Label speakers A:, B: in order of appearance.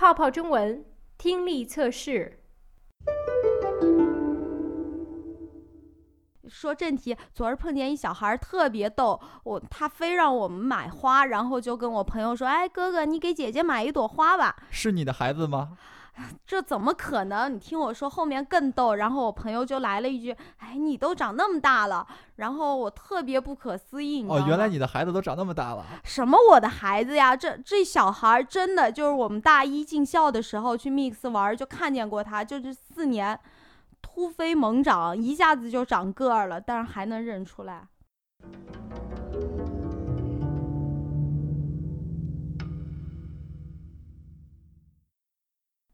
A: 泡泡中文听力测试。
B: 说正题，昨儿碰见一小孩特别逗，他非让我们买花，然后就跟我朋友说：“哎，哥哥，你给姐姐买一朵花吧。”
C: 是你的孩子吗？
B: 这怎么可能？你听我说，后面更逗。然后我朋友就来了一句：“哎，你都长那么大了。”然后我特别不可思议，你知道吗？
C: 原来你的孩子都长那么大了。
B: 什么我的孩子呀？这小孩真的就是我们大一进校的时候去 Mix 玩，就看见过他，就是4年突飞猛长，一下子就长个儿了，但是还能认出来。